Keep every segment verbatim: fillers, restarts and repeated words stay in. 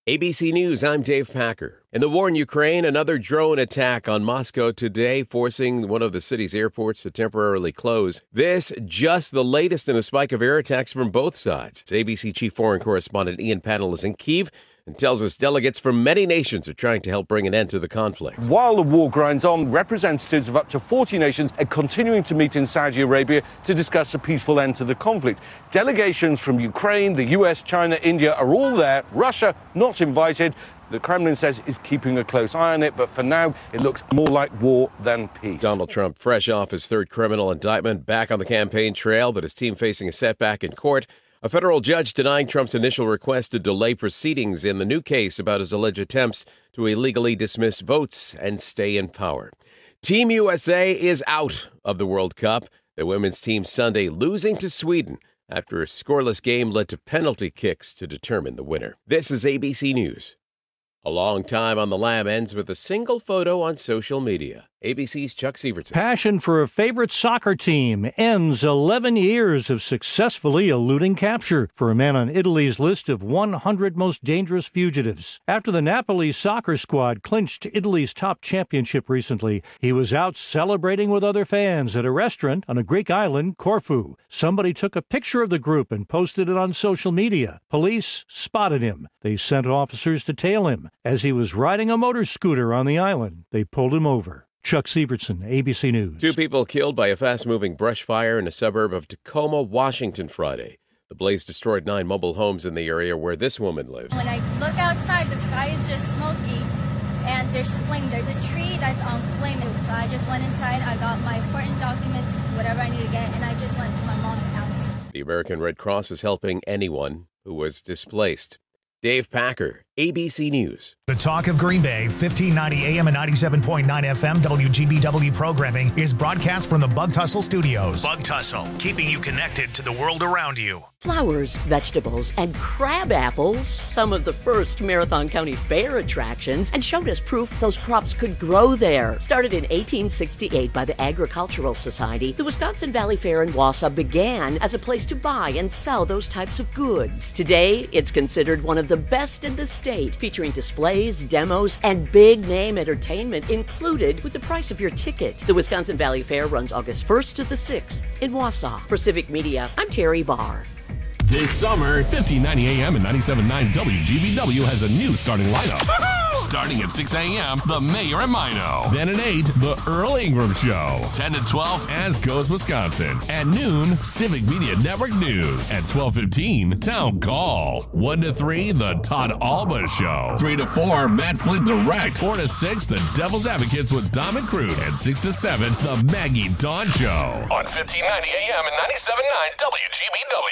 A B C News, I'm Dave Packer. In the war in Ukraine, another drone attack on Moscow today, forcing one of the city's airports to temporarily close. This just the latest in a spike of air attacks from both sides. A B C Chief Foreign Correspondent Ian Pannell is in Kyiv and tells us delegates from many nations are trying to help bring an end to the conflict. While the war grinds on, representatives of up to forty nations are continuing to meet in Saudi Arabia to discuss a peaceful end to the conflict. Delegations from Ukraine, the U S, China, India are all there. Russia not invited. The Kremlin says is keeping a close eye on it, but for now, it looks more like war than peace. Donald Trump, fresh off his third criminal indictment, back on the campaign trail, but his team facing a setback in court. A federal judge denying Trump's initial request to delay proceedings in the new case about his alleged attempts to illegally dismiss votes and stay in power. Team U S A is out of the World Cup. The women's team Sunday losing to Sweden after a scoreless game led to penalty kicks to determine the winner. This is A B C News. A long time on the lam ends with a single photo on social media. A B C's Chuck Sievertson. Passion for a favorite soccer team ends eleven years of successfully eluding capture for a man on Italy's list of one hundred most dangerous fugitives. After the Napoli soccer squad clinched Italy's top championship recently, he was out celebrating with other fans at a restaurant on a Greek island, Corfu. Somebody took a picture of the group and posted it on social media. Police spotted him. They sent officers to tail him. As he was riding a motor scooter on the island, they pulled him over. Chuck Sievertson, A B C News. Two people killed by a fast-moving brush fire in a suburb of Tacoma, Washington, Friday. The blaze destroyed nine mobile homes in the area where this woman lives. When I look outside, the sky is just smoky, and there's flame. There's a tree that's on flame. So I just went inside. I got my important documents, whatever I need to get, and I just went to my mom's house. The American Red Cross is helping anyone who was displaced. Dave Packer, A B C News. The Talk of Green Bay, fifteen ninety A M and ninety-seven point nine F M W G B W programming is broadcast from the Bug Tussle Studios. Bug Tussle, keeping you connected to the world around you. Flowers, vegetables, and crab apples, some of the first Marathon County Fair attractions, and showed us proof those crops could grow there. Started in eighteen sixty-eight by the Agricultural Society, the Wisconsin Valley Fair in Wausau began as a place to buy and sell those types of goods. Today, it's considered one of the best in the state, featuring displays, demos, and big-name entertainment included with the price of your ticket. The Wisconsin Valley Fair runs August first to the sixth in Wausau. For Civic Media, I'm Terry Barr. This summer, fifteen ninety A M and ninety-seven point nine W G B W has a new starting lineup. Starting at six A M, The Mayor and Mino. Then at eight, The Earl Ingram Show. ten to twelve, As Goes Wisconsin. At noon, Civic Media Network News. At twelve fifteen, Town Call. one to three, The Todd Alba Show. three to four, Matt Flint Direct. four to six, The Devil's Advocates with Dom and Crute. And six to seven, The Maggie Dawn Show. On fifteen ninety A M and ninety-seven point nine W G B W.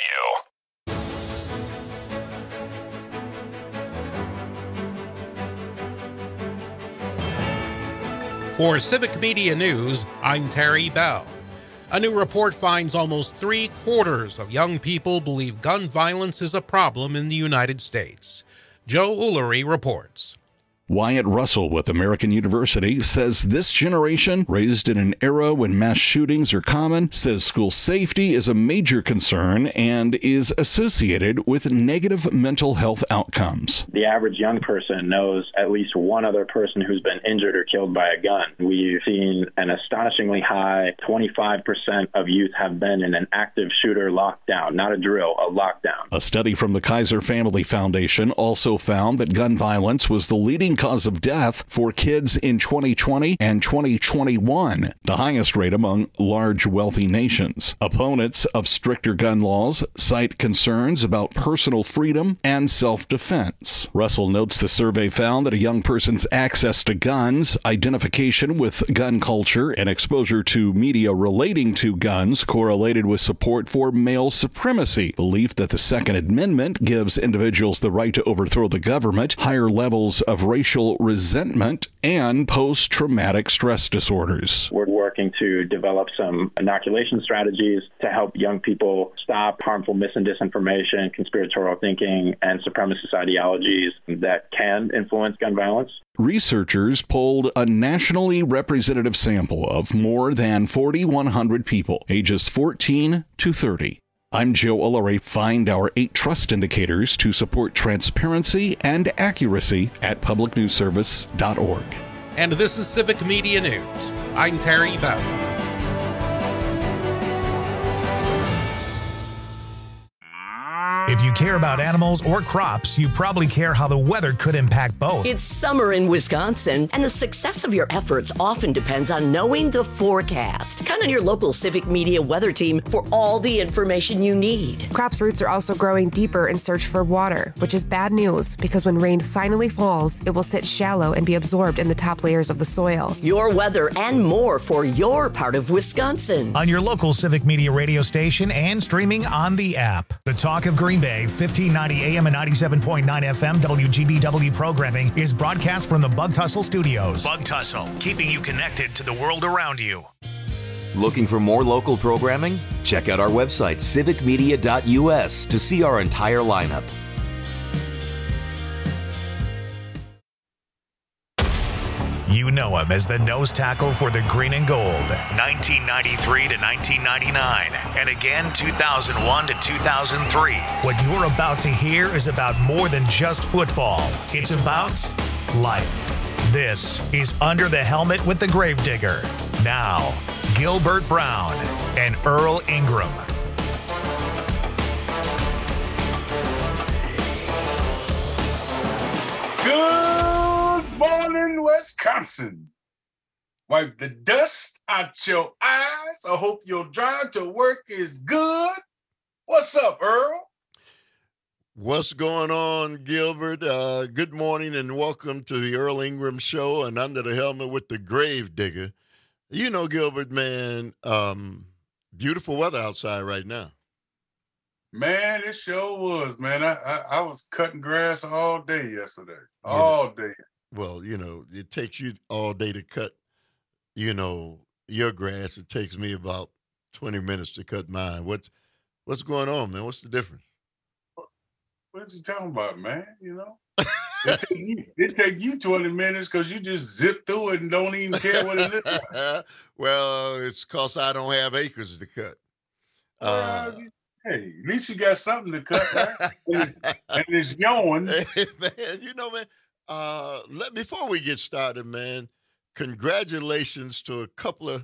For Civic Media News, I'm Terry Bell. A new report finds almost three quarters of young people believe gun violence is a problem in the United States. Joe Ullery reports. Wyatt Russell with American University says this generation, raised in an era when mass shootings are common, says school safety is a major concern and is associated with negative mental health outcomes. The average young person knows at least one other person who's been injured or killed by a gun. We've seen an astonishingly high twenty-five percent of youth have been in an active shooter lockdown, not a drill, a lockdown. A study from the Kaiser Family Foundation also found that gun violence was the leading cause of death for kids in twenty twenty and twenty twenty-one, the highest rate among large, wealthy nations. Opponents of stricter gun laws cite concerns about personal freedom and self-defense. Russell notes the survey found that a young person's access to guns, identification with gun culture, and exposure to media relating to guns correlated with support for male supremacy, belief that the Second Amendment gives individuals the right to overthrow the government, higher levels of racial resentment, and post-traumatic stress disorders. We're working to develop some inoculation strategies to help young people stop harmful mis- and disinformation, conspiratorial thinking, and supremacist ideologies that can influence gun violence. Researchers polled a nationally representative sample of more than four thousand one hundred people, ages fourteen to thirty. I'm Joe Ullery. Find our eight trust indicators to support transparency and accuracy at public news service dot org. And this is Civic Media News. I'm Terry Bell. If you care about animals or crops, you probably care how the weather could impact both. It's summer in Wisconsin, and the success of your efforts often depends on knowing the forecast. Count on your local Civic Media weather team for all the information you need. Crops' roots are also growing deeper in search for water, which is bad news because when rain finally falls, it will sit shallow and be absorbed in the top layers of the soil. Your weather and more for your part of Wisconsin. On your local Civic Media radio station and streaming on the app. The Talk of Green Bay, fifteen ninety A M and ninety-seven point nine F M W G B W programming is broadcast from the Bug Tussle Studios. Bug Tussle, keeping you connected to the world around you. Looking for more local programming? Check out our website, civic media dot U S, to see our entire lineup. You know him as the nose tackle for the green and gold, nineteen ninety-three to nineteen ninety-nine, and again two thousand one to two thousand three. What you're about to hear is about more than just football. It's about life. This is Under the Helmet with the Gravedigger. Now, Gilbert Brown and Earl Ingram. Good morning, Wisconsin. Wipe the dust out your eyes. I hope your drive to work is good. What's up, Earl? What's going on, Gilbert? Uh, good morning and welcome to the Earl Ingram Show and Under the Helmet with the Gravedigger. You know, Gilbert, man, um, beautiful weather outside right now. Man, it sure was, man. I, I, I was cutting grass all day yesterday. All day. Well, you know, it takes you all day to cut, you know, your grass. It takes me about twenty minutes to cut mine. What's what's going on, man? What's the difference? What you talking about, man? You know? It take you, it take you twenty minutes because you just zip through it and don't even care what it is. Well, it's because I don't have acres to cut. Uh, hey, at least you got something to cut, right? and, it, and it's yours. Man, you know, man, uh, let, before we get started, man, congratulations to a couple of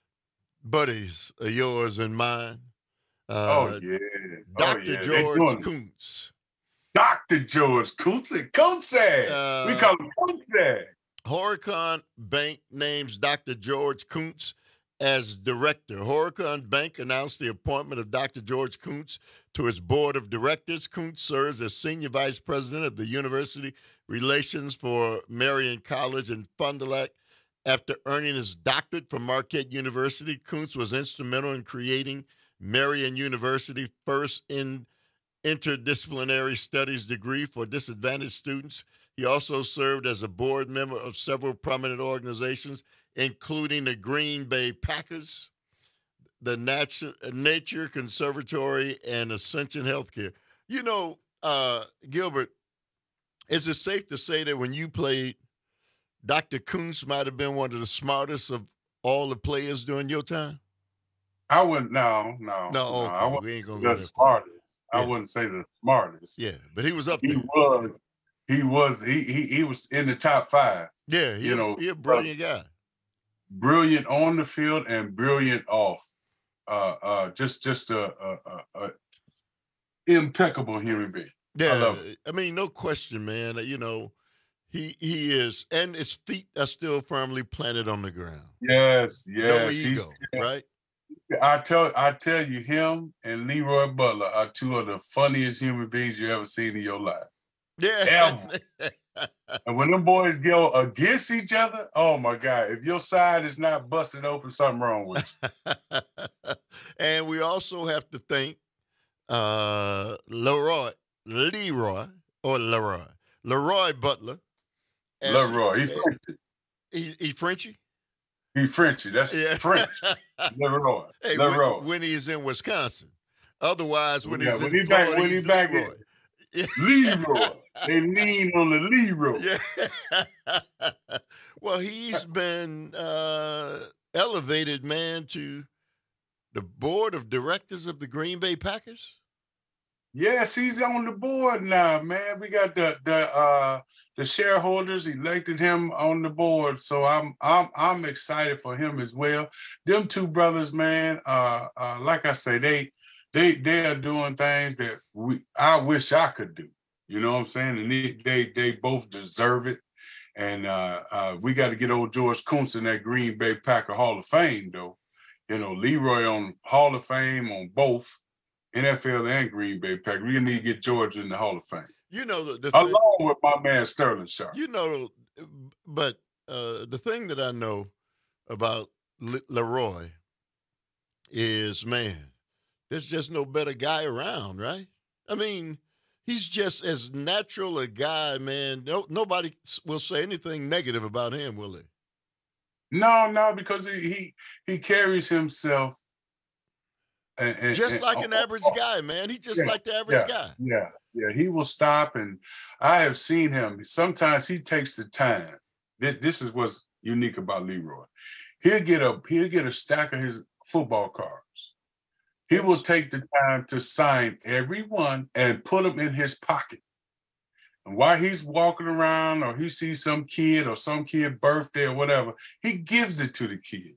buddies of yours and mine. Uh, oh, yeah. Doctor Oh, yeah. George Kuntz. Doctor George Kuntz. Kuntz. Uh, we call him Kuntz. Horicon Bank names Doctor George Kuntz as director. Horicon Bank announced the appointment of Doctor George Kuntz to its board of directors. Kuntz serves as senior vice president of the university relations for Marian College in Fond du Lac. After earning his doctorate from Marquette University, Kuntz was instrumental in creating Marian University's first in interdisciplinary studies degree for disadvantaged students. He also served as a board member of several prominent organizations, including the Green Bay Packers, the Nature, Nature Conservatory, and Ascension Healthcare. You know, uh, Gilbert, is it safe to say that when you played, Doctor Kuntz might have been one of the smartest of all the players during your time? I wouldn't, no, no. No, okay. no I wouldn't we ain't going to to go the smartest. Yeah. I wouldn't say the smartest. Yeah, but he was up he there. Was, he was, he, he he was in the top five. Yeah, he, you know, he's a brilliant uh, guy. Brilliant on the field and brilliant off. Uh, uh, just, just a, a, a, a impeccable human being. Yeah, I love it. I mean, no question, man. You know, he he is, and his feet are still firmly planted on the ground. Yes, yes. No ego, he's, right? I tell I tell you, him and Leroy Butler are two of the funniest human beings you ever seen in your life. Yeah. Ever. And when them boys go against each other, oh my God, if your side is not busted open, something wrong with you. And we also have to thank uh, Leroy, Leroy, or Leroy, Leroy Butler. As, Leroy, he's Frenchy. He, he Frenchy? He Frenchy. That's yeah. French. Leroy. Hey, Leroy. When, when he's in Wisconsin. Otherwise, when yeah, he's when in he Florida, back, when he's he back Leroy. In, Leroy. They lean on the Leroy. Yeah. Well, he's been uh, elevated, man, to the board of directors of the Green Bay Packers? Yes, he's on the board now, man. We got the the uh, the shareholders elected him on the board, so I'm I'm I'm excited for him as well. Them two brothers, man. Uh, uh, like I say, they they they are doing things that we I wish I could do. You know what I'm saying? And they they, they both deserve it. And uh, uh, we got to get old George Kuntz in that Green Bay Packer Hall of Fame, though. You know, Leroy on Hall of Fame on both N F L and Green Bay Packers. We need to get George in the Hall of Fame. You know, the, the along thing, with my man Sterling Sharp. You know, but uh, the thing that I know about Le- Leroy is, man, there's just no better guy around, right? I mean, he's just as natural a guy, man. No, nobody will say anything negative about him, will they? No, no, because he he, he carries himself. And, and, just and, like an oh, average oh, guy, man. He just yeah, like the average yeah, guy. Yeah, yeah. He will stop, and I have seen him. Sometimes he takes the time. This, this is what's unique about Leroy. He'll get a he'll get a stack of his football cards. He will take the time to sign every one and put them in his pocket. And while he's walking around, or he sees some kid or some kid birthday or whatever, he gives it to the kid.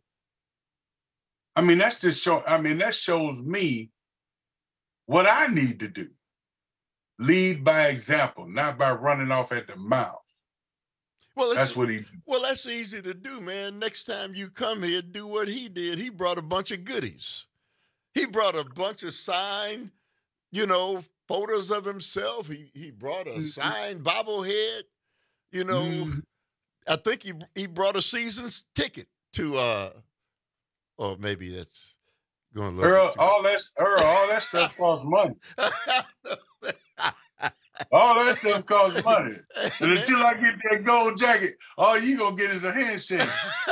I mean, that's just show. I mean, that shows me what I need to do. Lead by example, not by running off at the mouth. Well, that's what he. Well, that's easy to do, man. Next time you come here, do what he did. He brought a bunch of goodies. He brought a bunch of signed, you know, photos of himself. He he brought a signed bobblehead. You know, mm. I think he he brought a season's ticket to. uh Or maybe that's going to Earl, all that Earl, all that stuff costs money. All that stuff costs money. And until I get that gold jacket, all you gonna get is a handshake.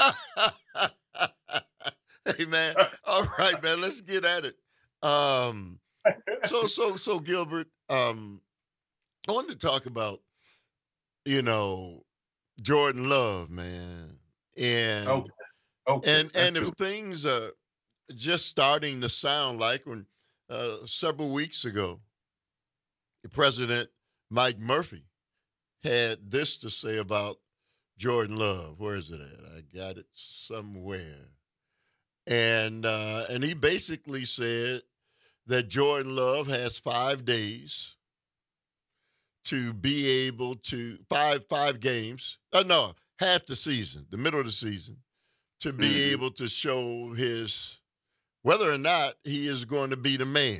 Hey man, all right, man, let's get at it. Um, so so so Gilbert, um, I wanted to talk about, you know, Jordan Love, man, and. Okay. Okay, and and if good. things are just starting to sound like when uh, several weeks ago, President Mike Murphy had this to say about Jordan Love. Where is it at? I got it somewhere. And uh, and he basically said that Jordan Love has five days to be able to five five games. Uh, no, half the season, the middle of the season. To be mm-hmm. able to show his whether or not he is going to be the man.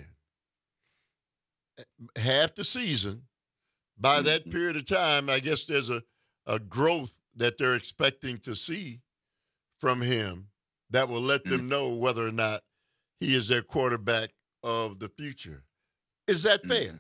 Half the season, by mm-hmm. that period of time, I guess there's a, a growth that they're expecting to see from him that will let mm-hmm. them know whether or not he is their quarterback of the future. Is that mm-hmm. fair?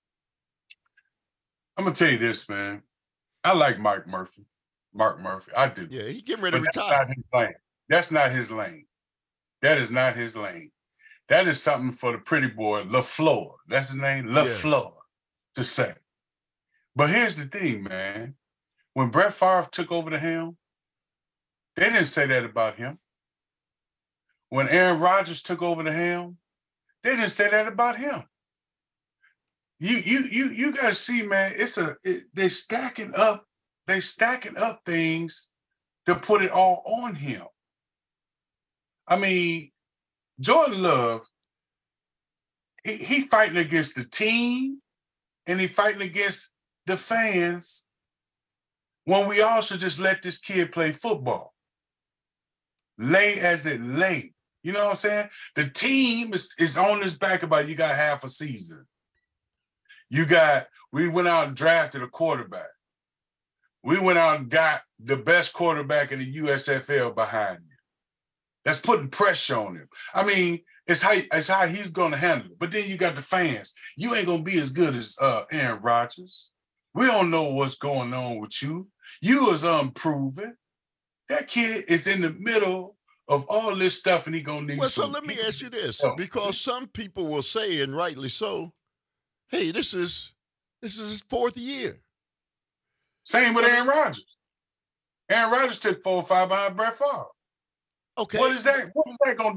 I'm going to tell you this, man. I like Mike Murphy. Mark Murphy. I do. Yeah, he's getting ready but to retire. That's not his lane. That's not his lane. That is not his lane. That is something for the pretty boy, LaFleur. That's his name, LaFleur, yeah. to say. But here's the thing, man. When Brett Favre took over the helm, they didn't say that about him. When Aaron Rodgers took over the helm, they didn't say that about him. You you you you got to see, man. It's a it, they're stacking up. They stacking up things to put it all on him. I mean, Jordan Love, he, he fighting against the team and he fighting against the fans when we all should just let this kid play football. Lay as it lay. You know what I'm saying? The team is, is on his back about you got half a season. You got, we went out and drafted a quarterback. We went out and got the best quarterback in the U S F L behind you. That's putting pressure on him. I mean, it's how, it's how he's going to handle it. But then you got the fans. You ain't going to be as good as uh, Aaron Rodgers. We don't know what's going on with you. You is unproven. That kid is in the middle of all this stuff, and he going to need Well, so some let me ask you this, help. because some people will say, and rightly so, hey, this is this is his fourth year. Same with Aaron Rodgers. Aaron Rodgers took four or five behind Brett Favre. Okay. What is that? What is that going to do?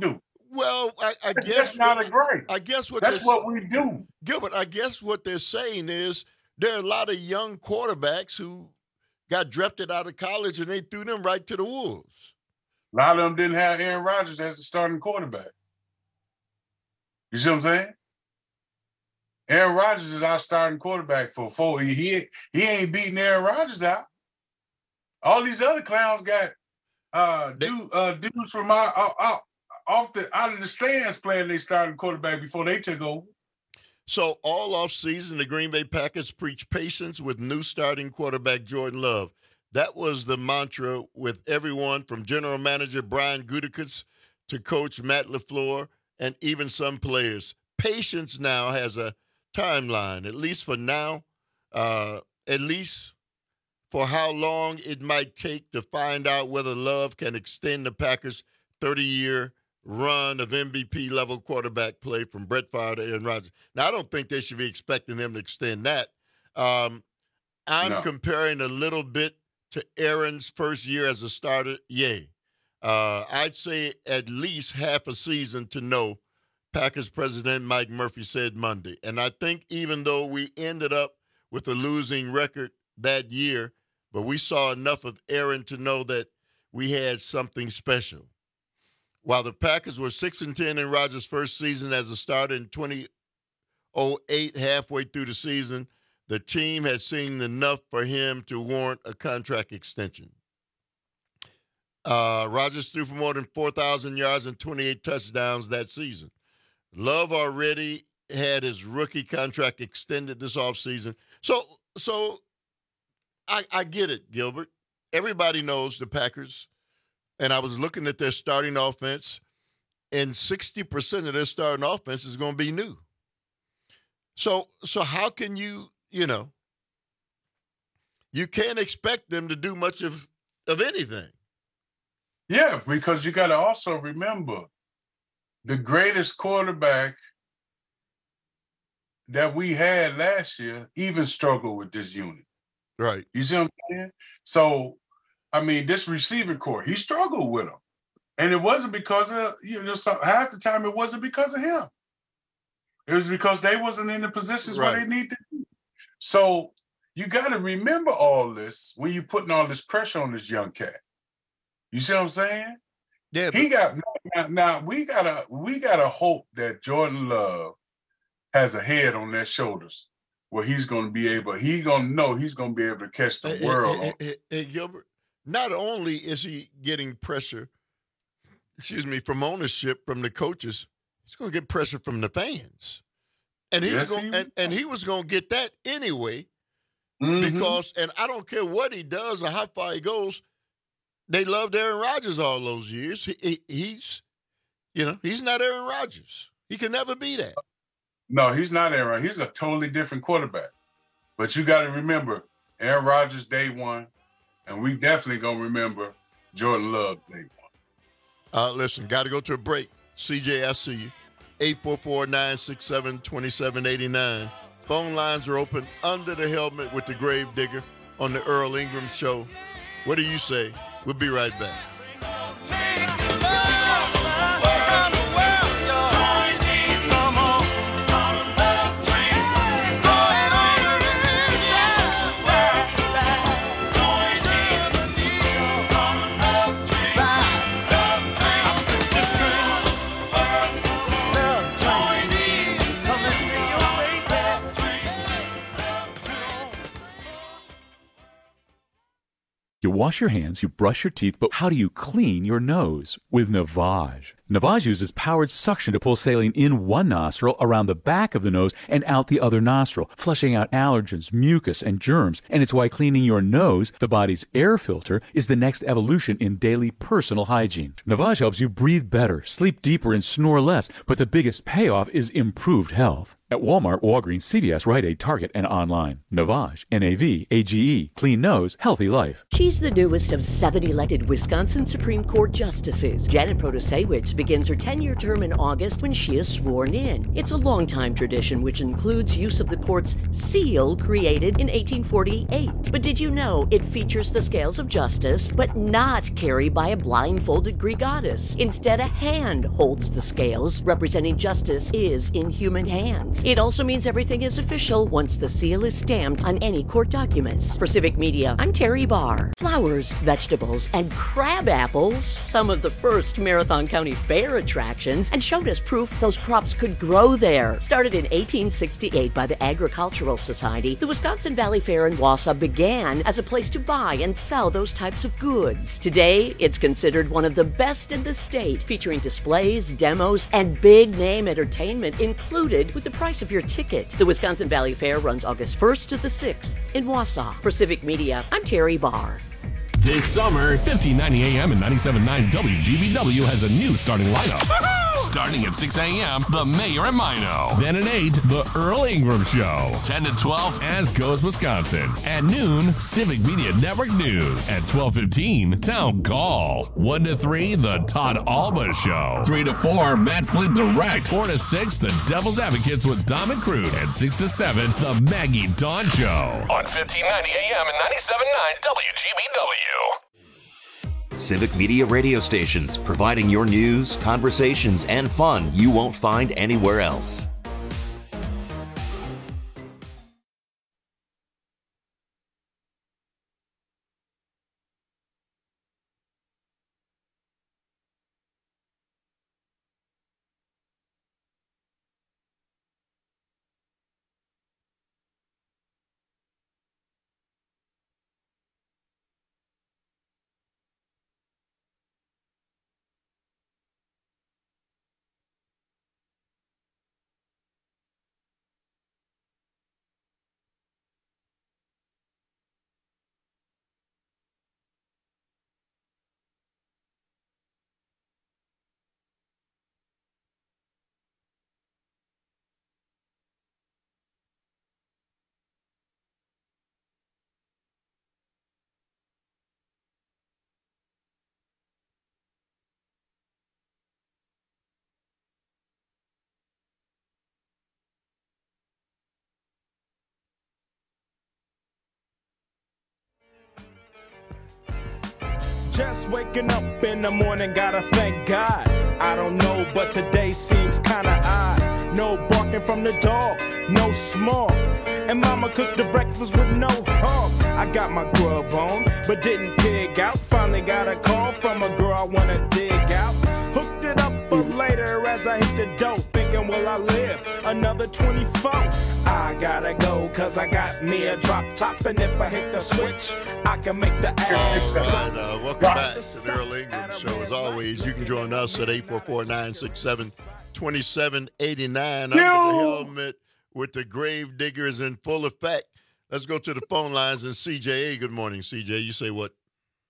Well, I, I guess that's not a great. I guess what that's what we do, Gilbert. I guess what they're saying is there are a lot of young quarterbacks who got drafted out of college and they threw them right to the wolves. A lot of them didn't have Aaron Rodgers as the starting quarterback. You see what I'm saying? Aaron Rodgers is our starting quarterback for four. He he, he ain't beating Aaron Rodgers out. All these other clowns got uh, dude, uh, dudes from out, out, out, off the out of the stands playing their starting quarterback before they took over. So all offseason, the Green Bay Packers preached patience with new starting quarterback Jordan Love. That was the mantra with everyone from general manager Brian Gutekunst to coach Matt LaFleur and even some players. Patience now has a timeline, at least for now, uh, at least for how long it might take to find out whether Love can extend the Packers' thirty-year run of M V P-level quarterback play from Brett Favre to Aaron Rodgers. Now, I don't think they should be expecting them to extend that. Um, I'm no. comparing a little bit to Aaron's first year as a starter. Yay. Uh, I'd say at least half a season to know, Packers president Mike Murphy said Monday. And I think even though we ended up with a losing record that year, but we saw enough of Aaron to know that we had something special. While the Packers were six and ten in Rodgers' first season as a starter in twenty oh eight, halfway through the season, the team had seen enough for him to warrant a contract extension. Uh, Rodgers threw for more than four thousand yards and twenty-eight touchdowns that season. Love already had his rookie contract extended this offseason. So, so I, I get it, Gilbert. Everybody knows the Packers. And I was looking at their starting offense, and sixty percent of their starting offense is going to be new. So, so how can you, you know, you can't expect them to do much of, of anything. Yeah, because you got to also remember the greatest quarterback that we had last year even struggled with this unit. Right. You see what I'm saying? So, I mean, this receiving core, he struggled with them. And it wasn't because of, you know, so half the time it wasn't because of him. It was because they wasn't in the positions right. where they need to be. So you got to remember all this when you're putting all this pressure on this young cat. You see what I'm saying? Yeah. But- he got now, now we gotta we gotta hope that Jordan Love has a head on their shoulders where he's gonna be able, he's gonna know he's gonna be able to catch the hey, world. Hey, hey, hey, Gilbert, not only is he getting pressure, excuse me, from ownership, from the coaches, he's gonna get pressure from the fans. And he's yes, going, he and, and he was going to get that anyway, mm-hmm. because, and I don't care what he does or how far he goes, they loved Aaron Rodgers all those years. He, he, he's, you know, he's not Aaron Rodgers. He can never be that. No, he's not Aaron. He's a totally different quarterback. But you got to remember Aaron Rodgers day one, and we definitely going to remember Jordan Love day one. Uh, listen, got to go to a break. C J, I see you. eight four four, nine six seven, two seven eight nine. Phone lines are open under the helmet with the Grave Digger on the Earl Ingram Show. What do you say? We'll be right back. You wash your hands, you brush your teeth, but how do you clean your nose? With Navage. Navage uses powered suction to pull saline in one nostril, around the back of the nose, and out the other nostril, flushing out allergens, mucus, and germs. And it's why cleaning your nose, the body's air filter, is the next evolution in daily personal hygiene. Navage helps you breathe better, sleep deeper, and snore less, but the biggest payoff is improved health. At Walmart, Walgreens, C V S, Rite Aid, Target, and online. Navage, N A V, A G E, clean nose, healthy life. She's the newest of seven elected Wisconsin Supreme Court justices. Janet Protasewicz begins her ten-year term in August when she is sworn in. It's a long-time tradition which includes use of the court's seal created in eighteen forty-eight. But did you know it features the scales of justice, but not carried by a blindfolded Greek goddess? Instead, a hand holds the scales, representing justice is in human hands. It also means everything is official once the seal is stamped on any court documents. For Civic Media, I'm Terry Barr. Flowers, vegetables, and crab apples, some of the first Marathon County Fair attractions, and showed us proof those crops could grow there. Started in eighteen sixty-eight by the Agricultural Society, the Wisconsin Valley Fair in Wausau began as a place to buy and sell those types of goods. Today, it's considered one of the best in the state, featuring displays, demos, and big-name entertainment included with the price of your ticket. The Wisconsin Valley Fair runs August first to the sixth in Wausau. For Civic Media, I'm Terry Barr. This summer, fifteen ninety A M and ninety-seven point nine W G B W has a new starting lineup. Starting at six A M, The Mayor and Mino. Then at eight, The Earl Ingram Show. ten to twelve, As Goes Wisconsin. At noon, Civic Media Network News. At twelve fifteen, Town Call. one to three, The Todd Alba Show. three to four, Matt Flint Direct. four to six, The Devil's Advocates with Dom and Crude. And six to seven, The Maggie Dawn Show. On fifteen ninety A M and ninety-seven point nine W G B W. Civic Media radio stations, providing your news, conversations, and fun you won't find anywhere else. Just waking up in the morning, gotta thank God. I don't know, but today seems kinda odd. No barking from the dog, no smoke. And mama cooked the breakfast with no hog. I got my grub on, but didn't pig out. Finally got a call from a girl I wanna dig out. Hooked it up up later as I hit the dope. Thinking, will I live another twenty-four? I gotta go, cause I got me a drop top. And if I hit the switch, I can make the ass. All right, uh, welcome back to the Earl Ingram Show. As always, you can join us at eight four four, nine six seven, two seven eight nine. Under the helmet with the grave diggers in full effect. Let's go to the phone lines and C J A. Good morning, C J. You say what?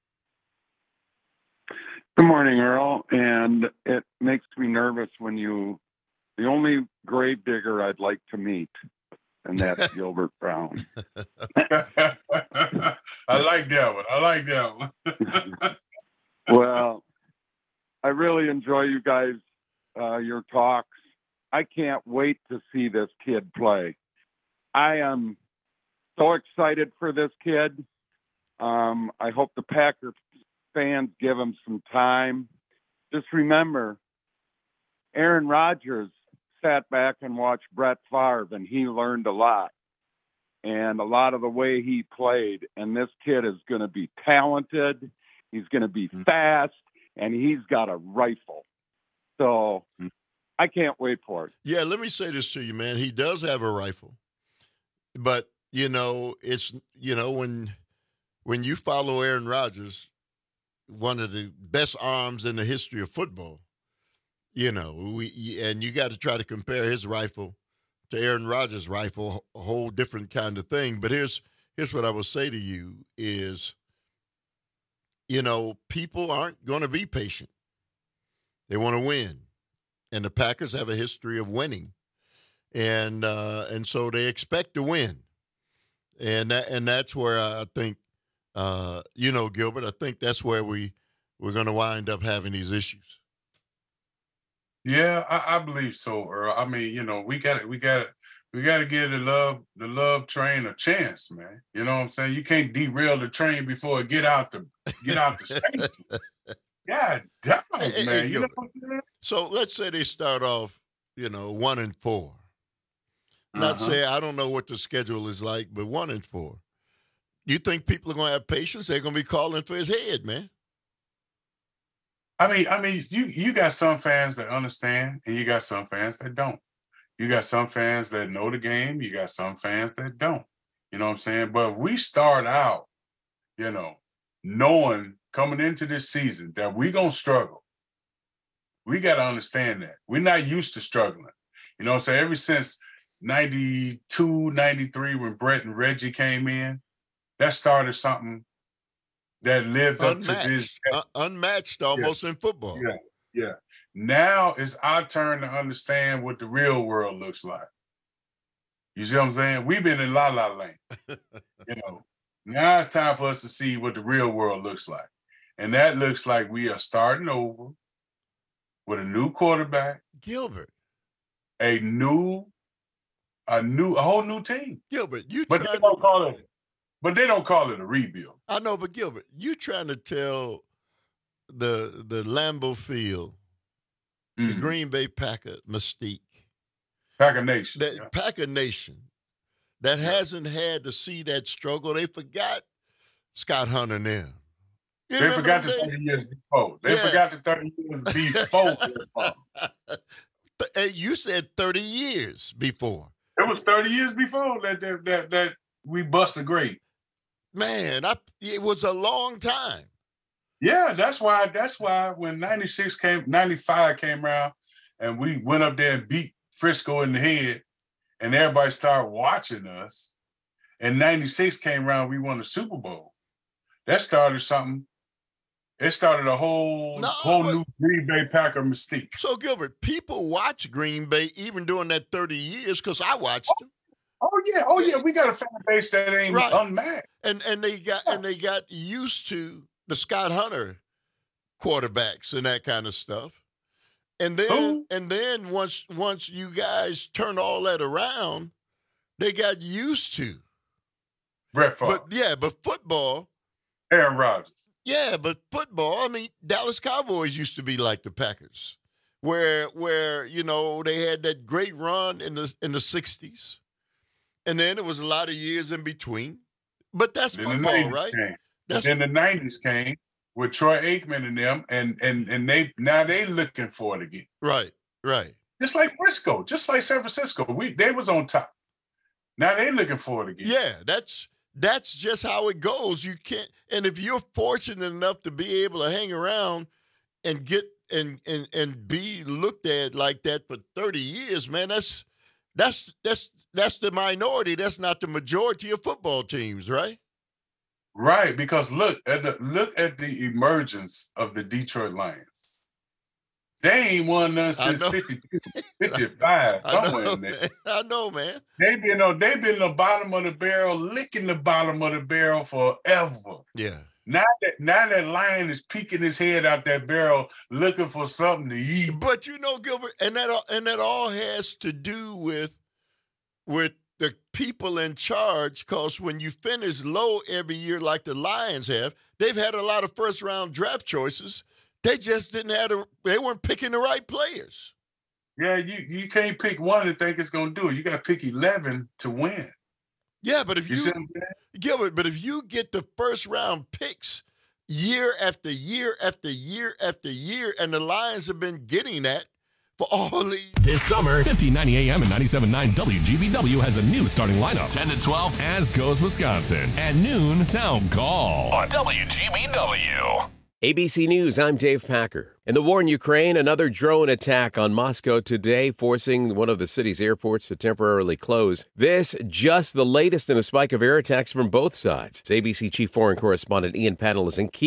Good morning, Earl. And it makes me nervous when you, the only grave digger I'd like to meet, and that's Gilbert Brown. I like that one. I like that one. Well, I really enjoy you guys, uh, your talks. I can't wait to see this kid play. I am so excited for this kid. Um, I hope the Packer fans give him some time. Just remember, Aaron Rodgers sat back and watched Brett Favre, and he learned a lot. And a lot of the way he played. And this kid is going to be talented. He's going to be fast, and he's got a rifle. So I can't wait for it. Yeah, let me say this to you, man. He does have a rifle. But, you know, it's, you know, when when you follow Aaron Rodgers, one of the best arms in the history of football, you know, we and you got to try to compare his rifle to Aaron Rodgers' rifle, a whole different kind of thing. But here's here's what I will say to you is, you know, people aren't going to be patient. They want to win. And the Packers have a history of winning. and uh, and so they expect to win, and that, and that's where I think, uh, you know, Gilbert, I think that's where we we're going to wind up having these issues. Yeah, I, I believe so, Earl. I mean, you know, we got we got we got to give the love the love train a chance, man. You know what I'm saying? You can't derail the train before it get out the get out the station. God damn, Hey, man. hey, You know Gilbert. what I'm saying? So let's say they start off, you know, one and four. Not Uh-huh. say I don't know what the schedule is like, but one and four. You think people are going to have patience? They're going to be calling for his head, man. I mean, I mean, you you got some fans that understand, and you got some fans that don't. You got some fans that know the game. You got some fans that don't. You know what I'm saying? But if we start out, you know, knowing coming into this season that we gonna struggle, we got to understand that we're not used to struggling. You know what I'm saying? Ever since ninety-two, ninety-three, when Brett and Reggie came in, that started something that lived up to this. Unmatched, uh, unmatched almost in football. Yeah, yeah. Now it's our turn to understand what the real world looks like. You see what I'm saying? We've been in la la land. You know, now it's time for us to see what the real world looks like. And that looks like we are starting over with a new quarterback, Gilbert. a new, a new, a whole new team. Gilbert, you But trying they don't call it, but they don't call it a rebuild. I know, but Gilbert, you trying to tell the the Lambeau Field, the Mhm. Green Bay Packer mystique, Packer Nation. that yeah. Packer Nation that hasn't had to see that struggle. They forgot Scott Hunter and them. You They remember forgot the them days? thirty years before. They Yeah. forgot the thirty years before. Th- and you said thirty years before. It was thirty years before that that that, that we busted great. Man, I, it was a long time. Yeah, that's why. That's why when ninety-six came, ninety-five came around, and we went up there and beat Frisco in the head, and everybody started watching us. And ninety-six came around, we won the Super Bowl. That started something. It started a whole No, whole but- new Green Bay Packer mystique. So, Gilbert, people watch Green Bay even during that thirty years because I watched them. Oh yeah, oh yeah, we got a fan base that ain't Right. unmatched. And and they got and they got used to the Scott Hunter quarterbacks and that kind of stuff. And then Who? and then once once you guys turn all that around, they got used to. Brett Favre, But yeah, but football, Aaron Rodgers. yeah, but football, I mean, Dallas Cowboys used to be like the Packers. Where where, you know, they had that great run in the in the sixties. And then there was a lot of years in between. But that's Then the football, nineties right? came. That's Then the nineties came with Troy Aikman and them, and and and they now they looking for it again. right, right. Just like Frisco, just like San Francisco. We they was on top. Now they looking for it again. Yeah, that's that's just how it goes. You can't, and if you're fortunate enough to be able to hang around and get and and and be looked at like that for thirty years, man, that's that's that's that's the minority. That's not the majority of football teams, right? Right, because look at the look at the emergence of the Detroit Lions. They ain't won none I since know. fifty-two, fifty-five, I somewhere know, in there. man. I know, man. They been on they been the bottom of the barrel, licking the bottom of the barrel forever. Yeah. Now that now that lion is peeking his head out that barrel, looking for something to eat. But you know, Gilbert, and that all, and that all has to do with with the people in charge. Because when you finish low every year, like the Lions have, they've had a lot of first round draft choices. They just didn't have a, they weren't picking the right players. Yeah, you you can't pick one and think it's gonna do it. You gotta pick eleven to win. Yeah, but if You you, see what I'm saying? Gilbert, but if you get the first round picks year after year after year after year, and the Lions have been getting that for all these. This summer, fifteen ninety A M and ninety-seven point nine W G B W has a new starting lineup. ten to twelve, As Goes Wisconsin. At noon, Town Call on W G B W. A B C News, I'm Dave Packer. In the war in Ukraine, another drone attack on Moscow today, forcing one of the city's airports to temporarily close. This just the latest in a spike of air attacks from both sides. A B C Chief Foreign Correspondent Ian Pannell is in Kyiv.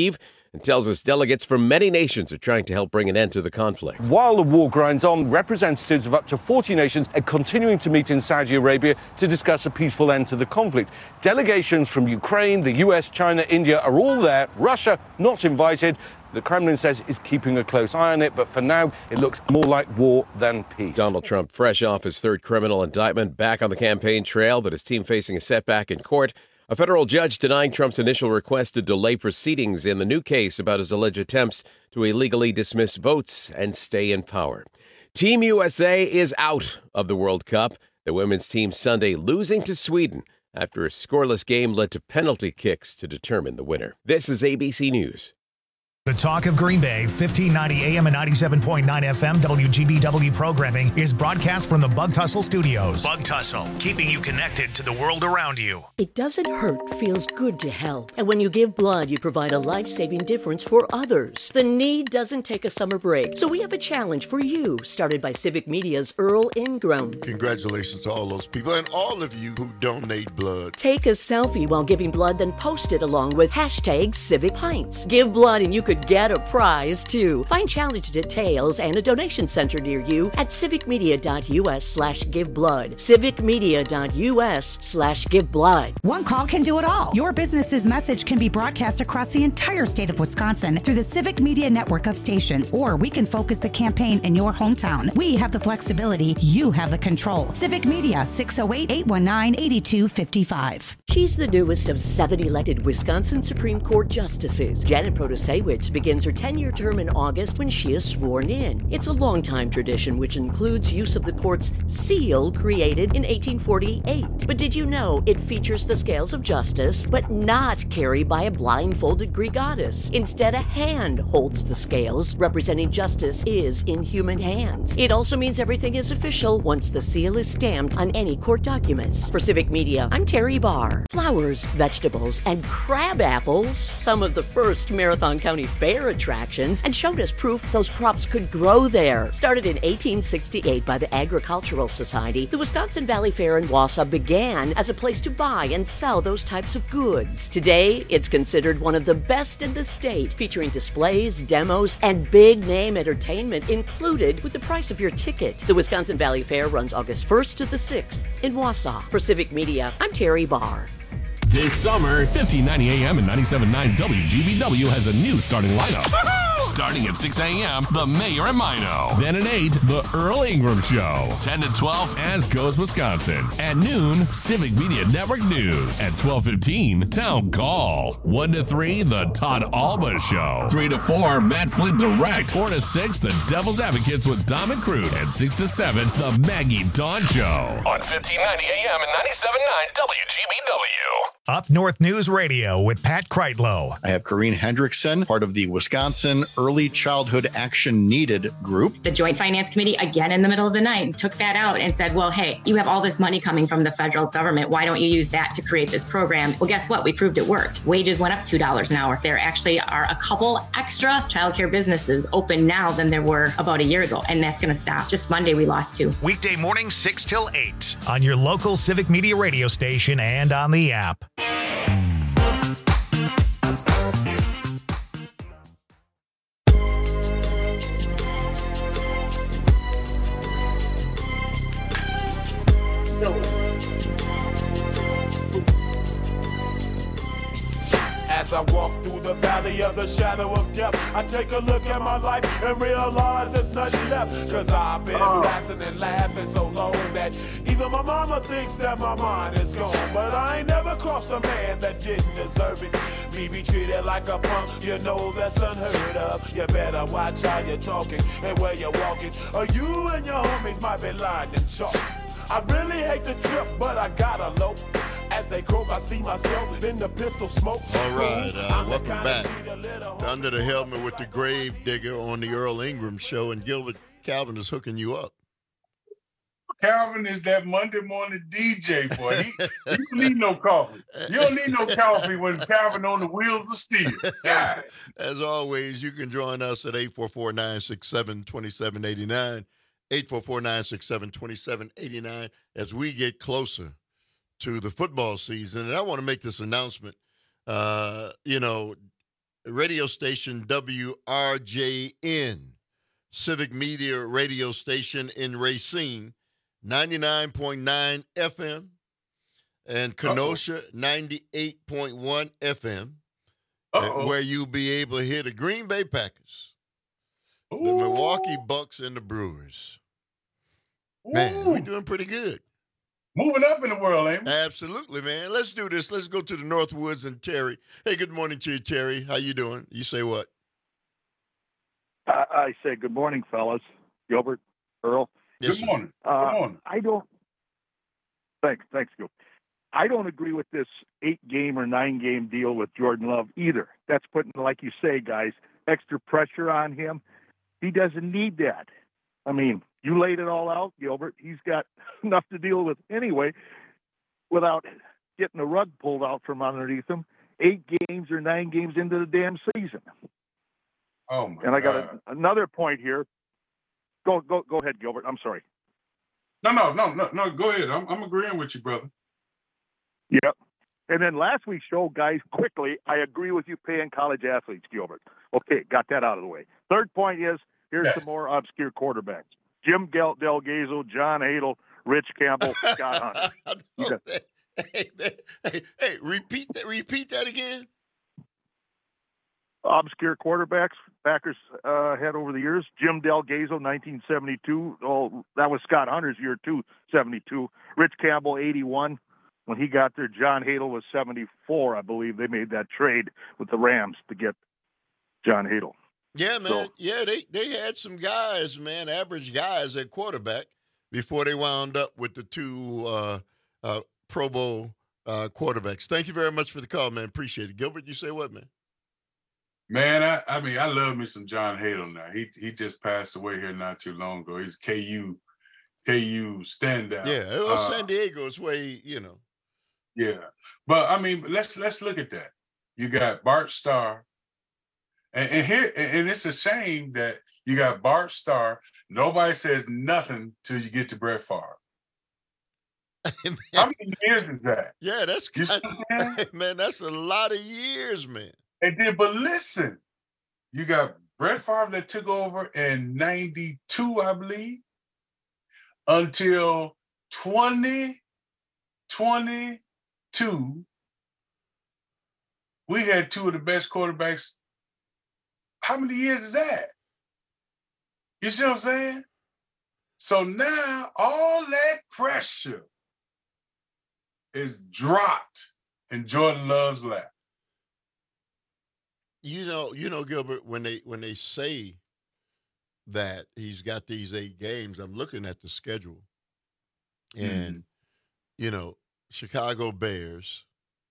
and tells us delegates from many nations are trying to help bring an end to the conflict. While the war grinds on, representatives of up to forty nations are continuing to meet in Saudi Arabia to discuss a peaceful end to the conflict. Delegations from Ukraine, the U S, China, India are all there. Russia not invited. The Kremlin says it's keeping a close eye on it, but for now, it looks more like war than peace. Donald Trump, fresh off his third criminal indictment, back on the campaign trail, but his team facing a setback in court. A federal judge denying Trump's initial request to delay proceedings in the new case about his alleged attempts to illegally dismiss votes and stay in power. Team U S A is out of the World Cup. The women's team Sunday losing to Sweden after a scoreless game led to penalty kicks to determine the winner. This is A B C News. The Talk of Green Bay, fifteen ninety A M and ninety-seven point nine F M W G B W programming is broadcast from the Bug Tussle Studios. Bug Tussle, keeping you connected to the world around you. It doesn't hurt, feels good to help. And when you give blood, you provide a life-saving difference for others. The need doesn't take a summer break. So we have a challenge for you, started by Civic Media's Earl Ingram. Congratulations to all those people and all of you who donate blood. Take a selfie while giving blood, then post it along with hashtag Civic Pints. Give blood and you could get a prize, too. Find challenge details and a donation center near you at civicmedia.us slash give blood. civicmedia.us slash give blood. One call can do it all. Your business's message can be broadcast across the entire state of Wisconsin through the Civic Media network of stations, or we can focus the campaign in your hometown. We have the flexibility. You have the control. Civic Media, six oh eight, eight one nine, eight two five five. She's the newest of seven elected Wisconsin Supreme Court justices. Janet Protasewicz begins her ten-year term in August when she is sworn in. It's a long-time tradition which includes use of the court's seal created in eighteen forty-eight. But did you know it features the scales of justice, but not carried by a blindfolded Greek goddess? Instead, a hand holds the scales, representing justice is in human hands. It also means everything is official once the seal is stamped on any court documents. For Civic Media, I'm Terry Barr. Flowers, vegetables, and crab apples, some of the first Marathon County Fair attractions, and showed us proof those crops could grow there. Started in eighteen sixty-eight by the Agricultural Society, the Wisconsin Valley Fair in Wausau began as a place to buy and sell those types of goods. Today, it's considered one of the best in the state, featuring displays, demos, and big-name entertainment included with the price of your ticket. The Wisconsin Valley Fair runs August first to the sixth in Wausau. For Civic Media, I'm Terry Barr. This summer, fifteen ninety A M and ninety-seven point nine W G B W has a new starting lineup. Starting at six A M, The Mayor and Mino. Then at eight, The Earl Ingram Show. ten to twelve, As Goes Wisconsin. At noon, Civic Media Network News. At twelve fifteen, Town Call. one to three, The Todd Alba Show. three to four, Matt Flint Direct. four to six, The Devil's Advocates with Dom and Crude. And six to seven, The Maggie Dawn Show. On fifteen ninety A M and ninety-seven point nine W G B W. Up North News Radio with Pat Kreitlow. I have Corrine Hendrickson, part of the Wisconsin Early Childhood Action Needed group. The Joint Finance Committee, again in the middle of the night, took that out and said, well, hey, you have all this money coming from the federal government. Why don't you use that to create this program? Well, guess what? We proved it worked. Wages went up two dollars an hour. There actually are a couple extra childcare businesses open now than there were about a year ago, and that's going to stop. Just Monday, we lost two. Weekday morning, six till eight on your local Civic Media radio station and on the app. As I walk through the valley of the shadow of death, I take a look at my life and realize there's nothing left. Cause I've been laughing and laughing so long that even my mama thinks that my mind is gone. But I ain't never crossed a man that didn't deserve it. Me be treated like a punk, you know that's unheard of. You better watch how you're talking and where you're walking, or you and your homies might be lying in chalk. I really hate the trip, but I gotta low. As they croak, I see myself in the pistol smoke. All right, uh, welcome back. Under the helmet with the grave digger on the Earl Ingram Show, and Gilbert Calvin is hooking you up. Calvin is that Monday morning D J, boy. He, you don't need no coffee. You don't need no coffee when Calvin on the wheels of steel. God. As always, you can join us at eight four four, nine six seven, two seven eight nine, eight four four, nine six seven, two seven eight nine, as we get closer to the football season. And I want to make this announcement. Uh, you know, radio station W R J N, Civic Media radio station in Racine, ninety-nine point nine F M, and Kenosha, Uh-oh. ninety-eight point one F M, uh, where you'll be able to hear the Green Bay Packers, Ooh. the Milwaukee Bucks, and the Brewers. Ooh. Man, we're doing pretty good. Moving up in the world, ain't we? Absolutely, man. Let's do this. Let's go to the Northwoods and Terry. Hey, good morning to you, Terry. How you doing? You say what? I, I say good morning, fellas. Gilbert, Earl. Yes, good morning. Uh, good morning. I don't. Thanks, thanks, Gil. I don't agree with this eight-game or nine-game deal with Jordan Love either. That's putting, like you say, guys, extra pressure on him. He doesn't need that. I mean, you laid it all out, Gilbert. He's got enough to deal with anyway without getting the rug pulled out from underneath him. Eight games or nine games into the damn season. Oh, my And I got God. a, another point here. Go, go, go ahead, Gilbert. I'm sorry. No, no, no, no, no. Go ahead. I'm, I'm agreeing with you, brother. Yep. And then last week's show, guys, quickly, I agree with you paying college athletes, Gilbert. Okay, got that out of the way. Third point is, here's Yes. some more obscure quarterbacks. Jim Del Delgazo, John Hadel, Rich Campbell, Scott Hunter. no, man. Hey, man. hey, hey, repeat that. Repeat that again. Obscure quarterbacks Packers uh, had over the years. Jim Delgazo, nineteen seventy-two. Oh, that was Scott Hunter's year too, seventy-two. Rich Campbell, eighty-one. When he got there, John Hadel was seventy-four, I believe. They made that trade with the Rams to get John Hadel. Yeah, man. So, yeah, they, they had some guys, man, average guys at quarterback before they wound up with the two uh, uh, Pro Bowl uh, quarterbacks. Thank you very much for the call, man. Appreciate it. Gilbert, you say what, man? Man, I, I mean, I love me some John Hadel now. He he just passed away here not too long ago. He's K U K U standout. Yeah, it was Uh, San Diego is where he, you know. Yeah, but I mean, let's let's look at that. You got Bart Starr, and, and here, and it's a shame that you got Bart Starr. Nobody says nothing till you get to Brett Favre. How many years is that? Yeah, that's You see what I'm saying? man, that's a lot of years, man. And then, but listen, you got Brett Favre that took over in ninety-two, I believe, until twenty twenty-two. We had two of the best quarterbacks. How many years is that? You see what I'm saying? So now all that pressure is dropped in Jordan Love's lap. You know, you know, Gilbert, when they when they say that he's got these eight games, I'm looking at the schedule. And, Mhm. you know, Chicago Bears,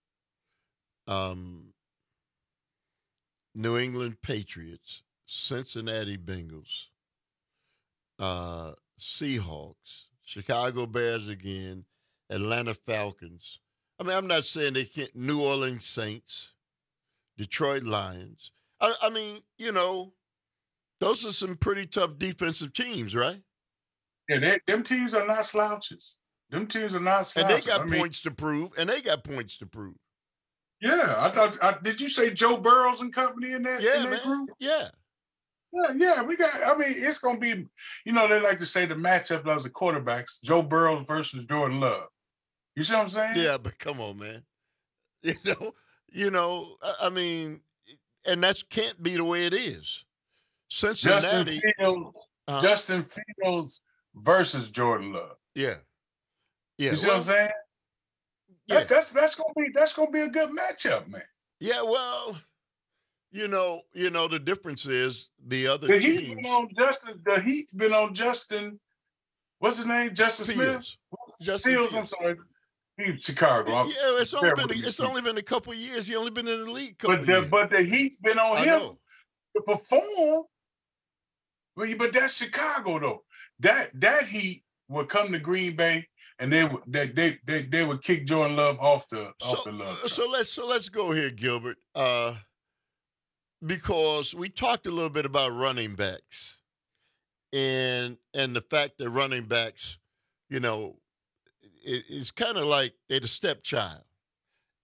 um, New England Patriots, Cincinnati Bengals, uh, Seahawks, Chicago Bears again, Atlanta Falcons. I mean, I'm not saying they can't, New Orleans Saints, Detroit Lions. I, I mean, you know, those are some pretty tough defensive teams, right? Yeah, they, them teams are not slouches. Them teams are not slouches. And they got I mean, points to prove, and they got points to prove. yeah, I thought. I, did you say Joe Burrows and company in that, Yeah, in that man. group? Yeah. Yeah, yeah, we got. I mean, it's gonna be. You know, they like to say the matchup of the quarterbacks: Joe Burrows versus Jordan Love. You see what I'm saying? Yeah, but come on, man. You know, you know. I- I mean, and that can't be the way it is. Justin Cincinnati. Fields, Uh-huh. Justin Fields versus Jordan Love. Yeah. Yeah. You see well, what I'm saying? That's that's that's gonna be that's gonna be a good matchup, man. Yeah. Well, you know, you know, the difference is the other The Heat's teams. been on Justin. The Heat's been on Justin. What's his name? Justin Fields. Smith. Justin Fields. I'm Fields. sorry. He's Chicago. I'm- Yeah, it's only bear been with me. it's only been a couple of years. He only been in the league. A couple But of the years. but the Heat's been on I him know. to perform. But, but that's Chicago though. That that Heat would come to Green Bay and they would they they they, they would kick Jordan Love off the off the love. So let's so let's go here, Gilbert, uh, because we talked a little bit about running backs, and and the fact that running backs, you know, it, it's kind of like they're the stepchild,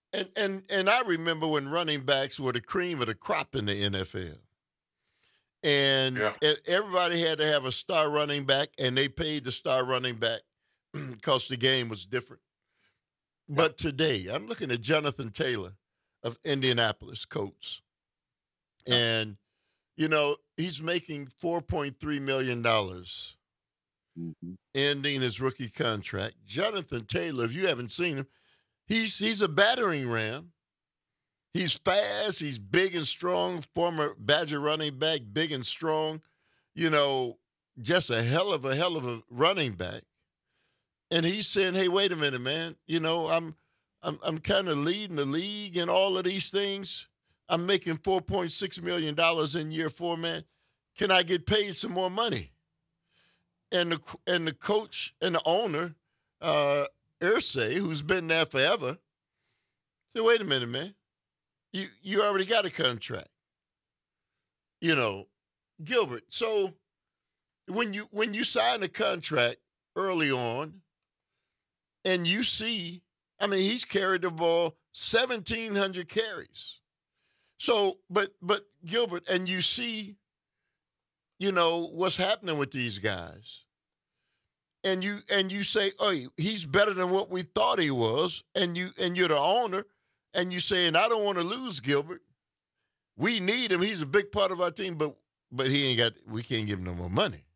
And and and I remember when running backs were the cream of the crop in the N F L. And Yeah. e- everybody had to have a star running back, and they paid the star running back because the game was different. But today, I'm looking at Jonathan Taylor of Indianapolis Colts. And, you know, he's making four point three million dollars, Mm-hmm. ending his rookie contract. Jonathan Taylor, if you haven't seen him, he's he's a battering ram. He's fast. He's big and strong. Former Badger running back, big and strong. You know, just a hell of a hell of a running back. And he's saying, "Hey, wait a minute, man. You know, I'm I'm I'm kind of leading the league and all of these things. I'm making four point six million dollars in year four, man. Can I get paid some more money?" And the and the coach and the owner, uh, Irsay, who's been there forever, said, "Wait a minute, man. You you already got a contract. You know, Gilbert. So when you when you sign a contract early on, and you see, I mean, he's carried the ball seventeen hundred carries. So, but but Gilbert, and you see, you know, what's happening with these guys. And you and you say, "Oh, he's better than what we thought he was," and you and you're the owner. And you saying, "I don't want to lose Gilbert. We need him. He's a big part of our team, but but he ain't got. We can't give him no more money."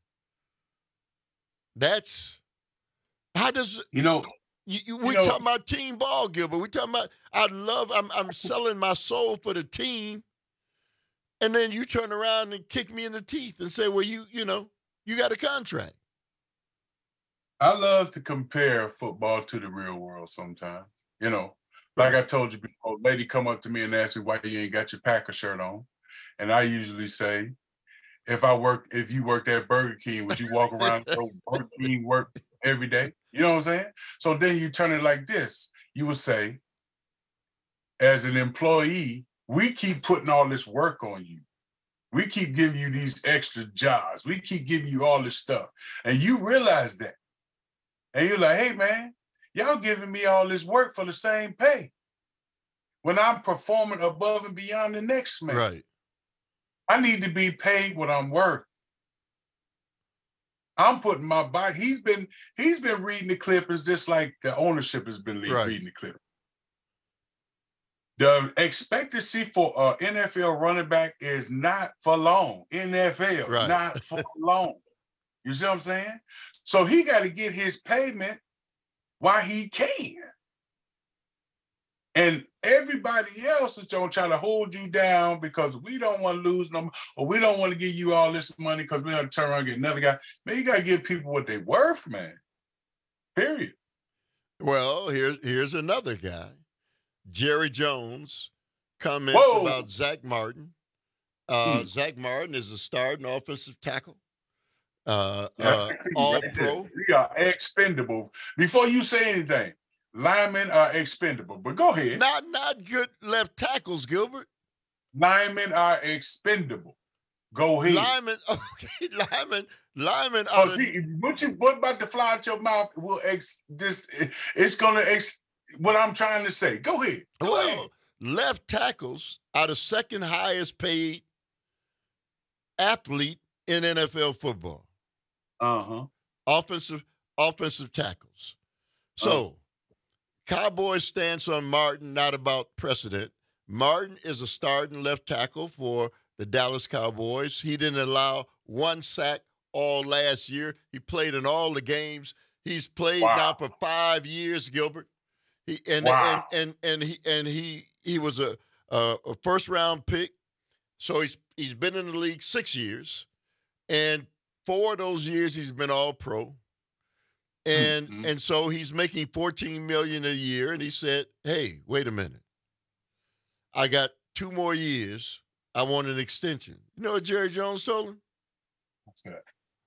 That's how does you know? You, you, you we know, talking about team ball, Gilbert. We talking about. I love. I'm I'm selling my soul for the team, and then you turn around and kick me in the teeth and say, "Well, you you know you got a contract." I love to compare football to the real world sometimes. You know. Like I told you before, a lady come up to me and ask me why you ain't got your Packer shirt on. And I usually say, if I work, if you worked at Burger King, would you walk around and go Burger King work every day? You know what I'm saying? So then you turn it like this. You would say, as an employee, we keep putting all this work on you. We keep giving you these extra jobs. We keep giving you all this stuff. And you realize that. And you're like, "Hey, man, y'all giving me all this work for the same pay when I'm performing above and beyond the next man. Right. I need to be paid what I'm worth. I'm putting my body." He's been he's been reading the Clippers just like the ownership has been Right. reading the Clippers. The expectancy for an N F L running back is not for long. N F L, Right. not for long. You see what I'm saying? So he got to get his payment while he can. And everybody else is going to try to hold you down because we don't want to lose them, or we don't want to give you all this money because we're going to turn around and get another guy. Man, you got to give people what they're worth, man. Period. Well, here's here's another guy. Jerry Jones comments Whoa. about Zach Martin. Uh, Hmm. Zach Martin is a starting offensive tackle. Uh, Yeah, uh, all right there. pro. We are expendable. Before you say anything, linemen are expendable. But go ahead. Not not good left tackles, Gilbert. Linemen are expendable. Go ahead. Linemen, okay, linemen, linemen Oh, are gee, what you what about to fly out your mouth will ex this it's gonna ex what I'm trying to say. Go ahead. Go well, ahead. left tackles are the second highest paid athlete in N F L football. Uh-huh. Offensive offensive tackles. So Uh-huh. Cowboys' stance on Martin, not about precedent. Martin is a starting left tackle for the Dallas Cowboys. He didn't allow one sack all last year. He played in all the games. He's played Wow. now for five years, Gilbert. He and Wow. and, and and he and he he was a, a a first round pick. So he's he's been in the league six years, and four of those years he's been all pro. And Mhm. and so he's making fourteen million dollars a year, and he said, "Hey, wait a minute. I got two more years. I want an extension." You know what Jerry Jones told him? What's that?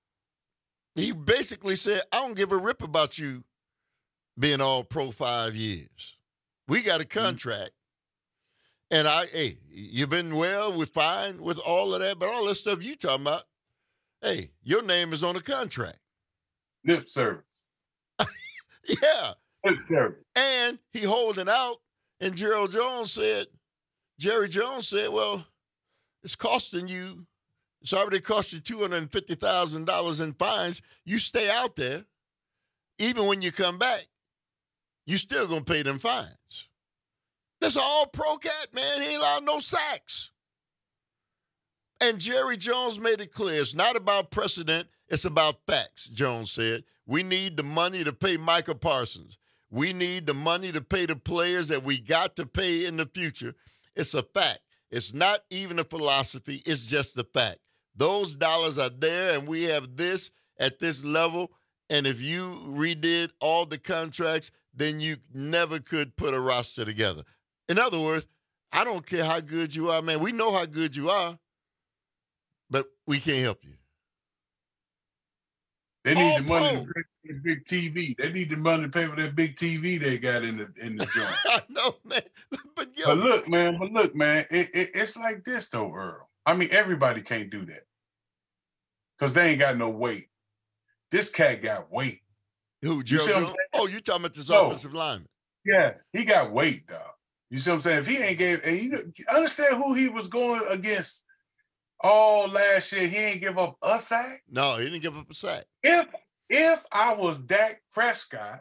He basically said, "I don't give a rip about you being all pro five years. We got a contract. And I, hey, you've been well, we're fine with all of that, but all that stuff you talking about, hey, your name is on the contract." Lip service. Yeah. Lip service. And he holding out And Gerald Jones said, Jerry Jones said, well, it's costing you, it's already cost you two hundred fifty thousand dollars in fines. You stay out there. Even when you come back, you still going to pay them fines. That's an all-pro cat, man. He ain't allowed no sacks. And Jerry Jones made it clear. It's not about precedent. It's about facts, Jones said. We need the money to pay Micah Parsons. We need the money to pay the players that we got to pay in the future. It's a fact. It's not even a philosophy. It's just the fact. Those dollars are there, and we have this at this level. And if you redid all the contracts, then you never could put a roster together. In other words, I don't care how good you are, man. We know how good you are, but we can't help you. They need all the money pro. to pay for that big T V. They need the money to pay for that big T V they got in the in the joint. I know, man. But, yo, but look, man. But look, man. It, it, it's like this, though, Earl. I mean, everybody can't do that because they ain't got no weight. This cat got weight. Who, You Joe? see what I'm Joe? saying? Oh, you talking about this No. offensive lineman? Yeah, he got weight, dog. You see what I'm saying? If he ain't gave, and you know, understand who he was going against all last year, he ain't give up a sack. No, he didn't give up a sack. If if I was Dak Prescott,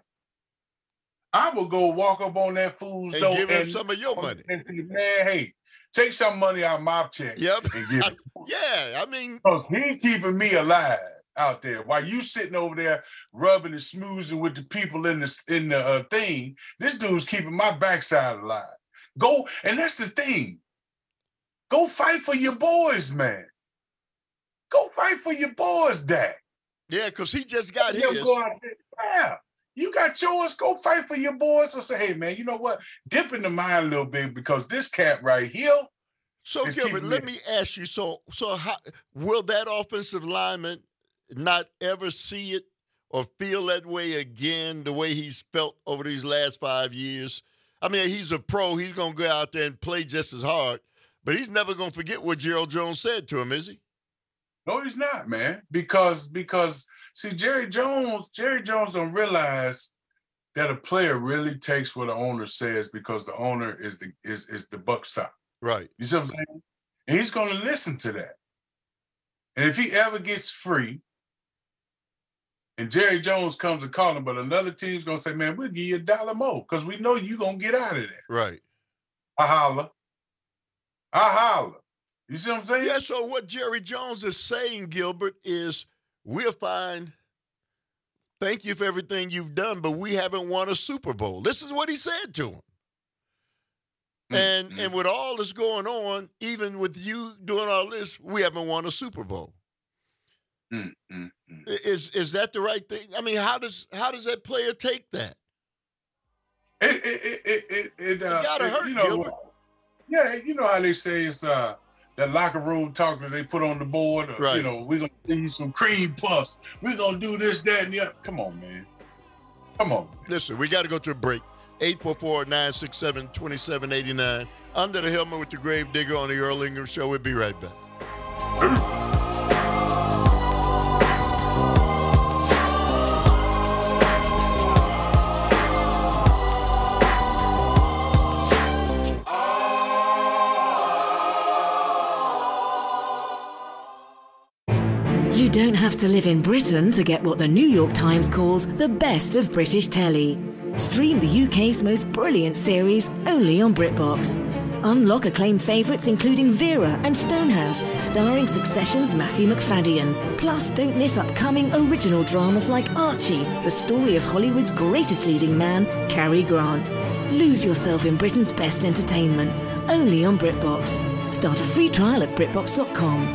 I would go walk up on that fool's And door give him some of your money. And say, man, hey, take some money out of my check. Yep. And give it. Yeah, I mean, Because he keeping me alive out there while you sitting over there rubbing and smoozing with the people in the in the uh, thing. This dude's keeping my backside alive. Go, and that's the thing. Go fight for your boys, man. Go fight for your boys, Dak. yeah, because he just got Let them his. go out there. Yeah, you got yours. Go fight for your boys. Or say, hey, man, you know what? Dip in the mind a little bit because this cat right here. So, is Gilbert, keeping let me- me ask you, so so how will that offensive lineman not ever see it or feel that way again, the way he's felt over these last five years? I mean, he's a pro. He's going to go out there and play just as hard, but he's never going to forget what Gerald Jones said to him, is he? No, he's not, man. Because because see, Jerry Jones, Jerry Jones don't realize that a player really takes what the owner says because the owner is the is is the buck stop. Right. You see what I'm saying? And he's gonna listen to that. And if he ever gets free, and Jerry Jones comes and call him, but another team's gonna say, man, we'll give you a dollar more because we know you're gonna get out of there. Right. I holler. I holler. You see what I'm saying? Yeah, so what Jerry Jones is saying, Gilbert, is we're fine. Thank you for everything you've done, but we haven't won a Super Bowl. This is what he said to him. Mm-hmm. And and with all this going on, even with you doing all this, we haven't won a Super Bowl. Mm-hmm. Is is that the right thing? I mean, how does how does that player take that? It it it it it, it, uh, It gotta hurt, you know, Gilbert. Yeah, you know how they say it's uh that locker room talk that they put on the board. Or, Right. You know, we're gonna give you some cream puffs. We're gonna do this, that, and the other. Come on, man. Come on. Listen, we got to go to a break. eight four four, nine six seven, two seven eight nine. Under the Helmet with the Grave Digger on the Earl Ingram Show. We'll be right back. You don't have to live in Britain to get what the New York Times calls the best of British telly. Stream the U K's most brilliant series only on BritBox. Unlock acclaimed favourites including Vera and Stonehouse, starring Succession's Matthew McFadden. Plus, don't miss upcoming original dramas like Archie, the story of Hollywood's greatest leading man, Cary Grant. Lose yourself in Britain's best entertainment, only on BritBox. Start a free trial at BritBox dot com.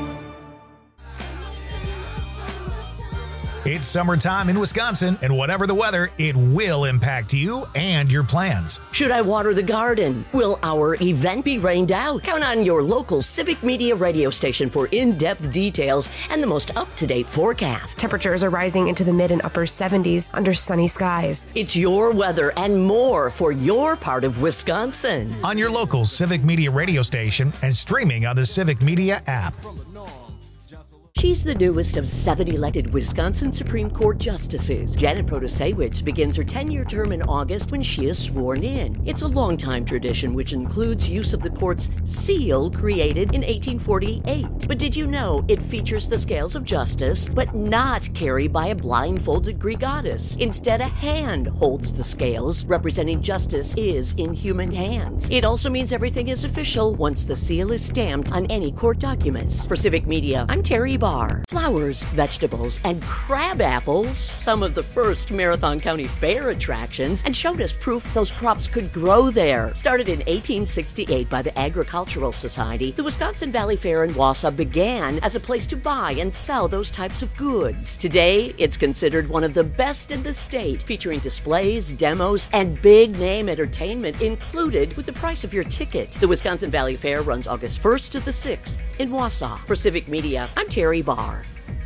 It's summertime in Wisconsin, and whatever the weather, it will impact you and your plans. Should I water the garden? Will our event be rained out? Count on your local Civic Media radio station for in-depth details and the most up-to-date forecast. Temperatures are rising into the mid and upper seventies under sunny skies. It's your weather and more for your part of Wisconsin. On your local Civic Media radio station and streaming on the Civic Media app. She's the newest of seven elected Wisconsin Supreme Court justices. Janet Protasewicz begins her ten-year term in August when she is sworn in. It's a long-time tradition which includes use of the court's seal created in eighteen forty-eight. But did you know it features the scales of justice, but not carried by a blindfolded Greek goddess? Instead, a hand holds the scales, representing justice is in human hands. It also means everything is official once the seal is stamped on any court documents. For Civic Media, I'm Terry Barr. Flowers, vegetables, and crab apples, some of the first Marathon County Fair attractions, and showed us proof those crops could grow there. Started in eighteen sixty-eight by the Agricultural Society, the Wisconsin Valley Fair in Wausau began as a place to buy and sell those types of goods. Today, it's considered one of the best in the state, featuring displays, demos, and big-name entertainment included with the price of your ticket. The Wisconsin Valley Fair runs August first to the sixth in Wausau. For Civic Media, I'm Terry Barr.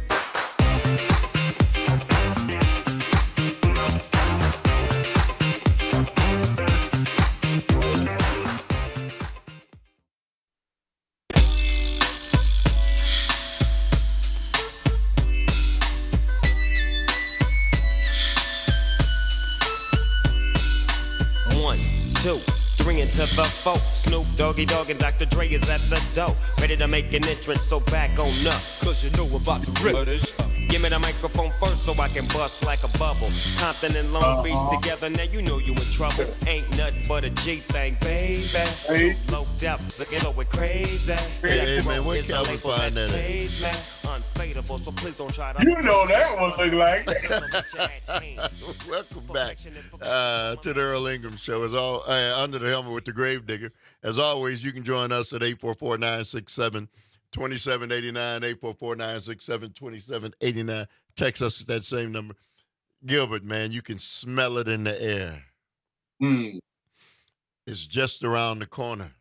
One, two, three into the four. Snoop Doggy Dogg and Doctor Dre is at the door, ready to make an entrance, so back on up, cause you know about the rip. Give me the microphone first so I can bust like a bubble. Compton and Long Beach uh-huh. together, now you know you in trouble. Ain't nothing but a G thing, baby. Hey. Too low depth, so you know it crazy. Hey, hey man, where can we find that at? Unfadable, so please don't try to. You know that one look like. Welcome back uh, to the Earl Ingram Show. As all uh, under the helmet with the Gravedigger. As always, you can join us at eight four four, nine six seven, two seven eight nine, eight four four, nine six seven, two seven eight nine. Text us at that same number. Gilbert, man, you can smell it in the air. Mm. It's just around the corner.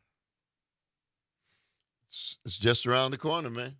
It's, it's just around the corner, man.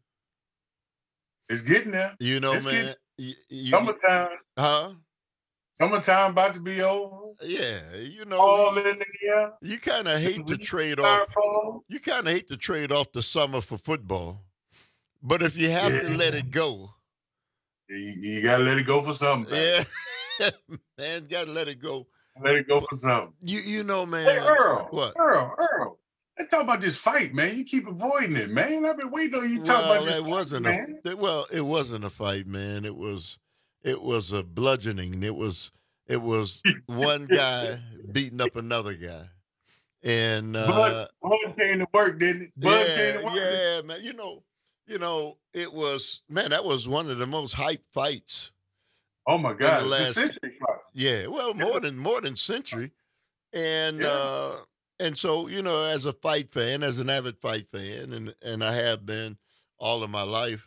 It's getting there. You know, it's man. You, you, summertime. Huh? Summertime about to be over. Yeah, you know. All in the air. You kind of hate to trade off. You kind of hate to trade off the summer for football, but if you have yeah. to let it go, you, you gotta let it go for something. Yeah, man, gotta let it go. Let it go for something. You you know, man. Hey, Earl. What? Earl. Earl. Let's talk about this fight, man. You keep avoiding it, man. I've been waiting on you to talk well, about this. It fight, wasn't man. a well. It wasn't a fight, man. It was it was a bludgeoning. It was it was one guy beating up another guy, and uh, Bud, Bud came to work, didn't it? Bud yeah, came to work. yeah, man. You know, you know, it was man. That was one of the most hyped fights. Oh my God! The last, it's a century fight. Yeah, well, more than more than century, and. Yeah. uh And so, you know, as a fight fan, as an avid fight fan, and, and I have been all of my life,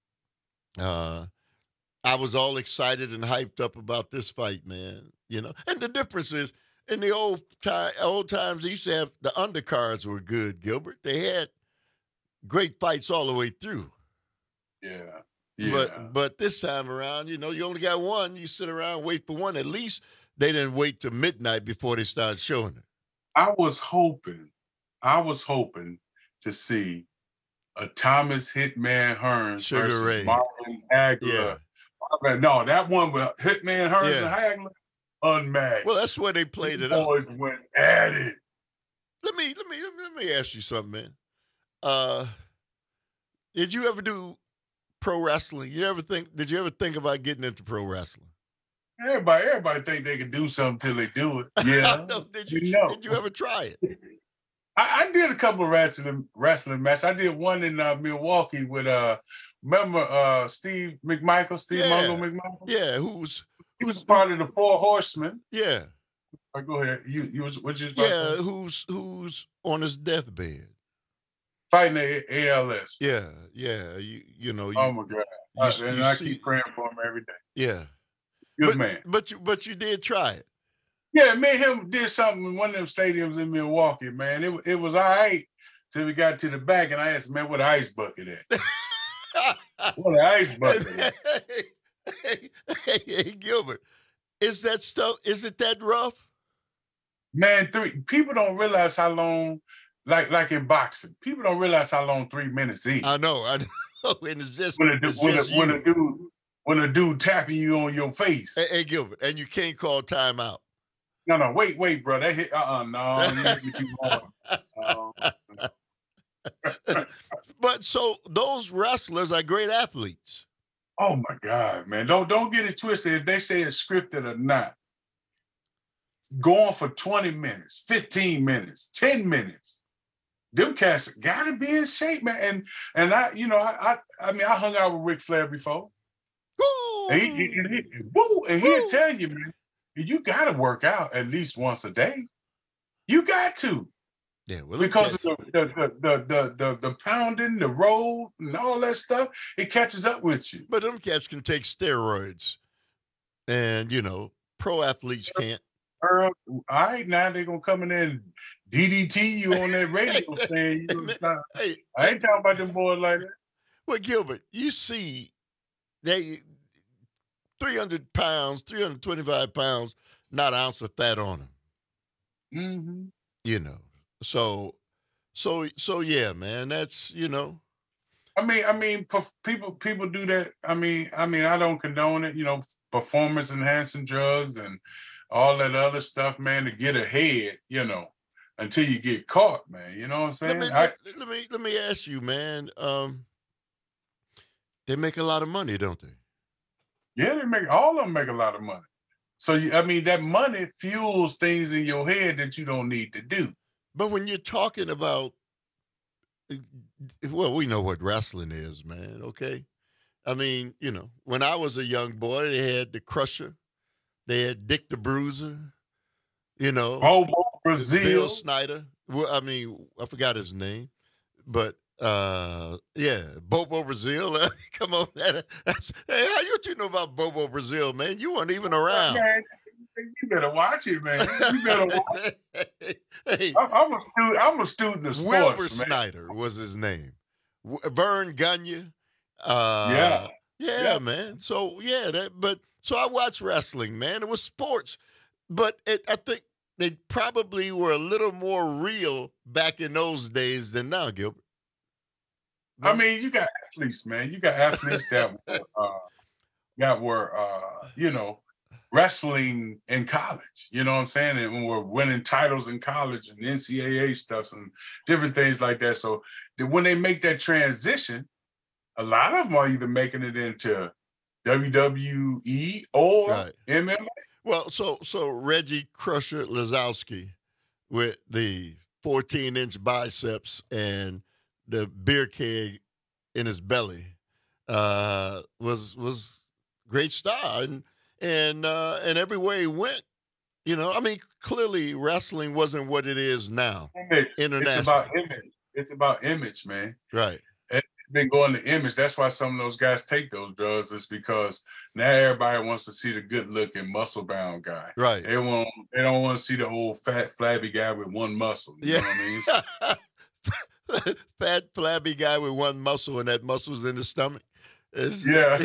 uh, I was all excited and hyped up about this fight, man. You know, and the difference is, in the old time, old times, they used to have the undercards were good, Gilbert. They had great fights all the way through. Yeah. Yeah. But but this time around, you know, you only got one. You sit around, wait for one. At least they didn't wait till midnight before they started showing it. I was hoping, I was hoping to see a Thomas Hitman Hearns Sugar versus Ray. Marvin Hagler. Yeah. No, that one with Hitman Hearns Yeah. and Hagler, unmatched. Well, that's where they played These it up. boys went at it. Let me let me let me ask you something, man. Uh, did you ever do pro wrestling? You ever think? Did you ever think about getting into pro wrestling? Everybody, everybody think they can do something till they do it. Yeah. no, did you, you know. did you ever try it? I, I did a couple of wrestling wrestling matches. I did one in uh, Milwaukee with uh, remember uh, Steve McMichael, Steve Yeah. Mungo McMichael. Yeah, who's He was part of the Four Horsemen. yeah, All right, go ahead. You, you was what you was yeah, about to say? who's who's on his deathbed? Fighting the A L S. Yeah, yeah, you you know. You, Oh my God! you- Uh, and you I see- keep praying for him every day. yeah, Good but, man. But you but you did try it. Yeah, me and him did something in one of them stadiums in Milwaukee, man. It, it was all right till we got to the back, and I asked, man, what the ice bucket at? What the ice bucket at? hey, hey, hey, Gilbert, is that stuff? Is it that rough? Man, three people don't realize how long, like like in boxing, people don't realize how long three minutes is. I know. I know. and it's just, when a, it's when, just a, when you. a dude when a dude tapping you on your face. Hey, hey, Gilbert, and you can't call timeout. No, no, wait, wait, bro. That hit. Uh, uh no, you hit me too hard. No. But so those wrestlers are great athletes. Oh my God, man! Don't don't get it twisted. If they say it's scripted or not, going for twenty minutes, fifteen minutes, ten minutes, them cats gotta be in shape, man. And and I, you know, I I, I mean, I hung out with Ric Flair before. Woo! And he, he, he, woo, and he'll tell you, man, you gotta work out at least once a day. You got to. Yeah, well, because of the the, the the the the the pounding, the road, and all that stuff, it catches up with you. But them cats can take steroids, and you know, pro athletes can't. Earl, all right, now they're gonna come in there and D D T you on that radio saying you know, hey, I ain't talking about them boys like that. Well, Gilbert, you see, they three hundred pounds, three hundred twenty-five pounds, not an ounce of fat on them. Mm-hmm. You know. So, so, so, yeah, man. That's you know. I mean, I mean, perf- people people do that. I mean, I mean, I don't condone it. You know, performance enhancing drugs and all that other stuff, man, to get ahead. You know, until you get caught, man. You know what I'm saying? Let me I, let, let me let me ask you, man. Um, they make a lot of money, don't they? Yeah, they make all of them make a lot of money. So you, I mean, that money fuels things in your head that you don't need to do. But when you're talking about, well, we know what wrestling is, man, okay? I mean, you know, when I was a young boy, they had the Crusher. They had Dick the Bruiser, you know. Bobo Brazil. Bill Snyder. Well, I mean, I forgot his name. But, uh, yeah, Bobo Brazil. Come on, man. That's, hey, how you, you know about Bobo Brazil, man? You weren't even around. Man, you better watch it, man. You better watch it. Hey, I'm, I'm, a student, I'm a student of sports, Wilbur man. Snyder was his name. W- Vern Gagne. Uh, Yeah. yeah. Yeah, man. So, yeah, that, but so I watched wrestling, man. It was sports. But it, I think they probably were a little more real back in those days than now, Gilbert. I mean, you got athletes, man. You got athletes that were, uh, that were, uh, you know, wrestling in college. You know what I'm saying? And we're winning titles in college and N C double A stuff and different things like that. So that when they make that transition, a lot of them are either making it into W W E or Right. M M A. Well, so so Reggie Crusher Lazowski with the fourteen-inch biceps and the beer keg in his belly uh, was was great star, and and uh, and everywhere he went, you know, I mean, clearly wrestling wasn't what it is now. Image. International, It's about image. It's about image, man. right? It's been going to image. That's why some of those guys take those drugs. Is because now everybody wants to see the good-looking, muscle-bound guy. Right. They want. They don't want to see the old fat, flabby guy with one muscle. You Yeah. know what I mean? Fat, flabby guy with one muscle, and that muscle's in the stomach. It's- Yeah.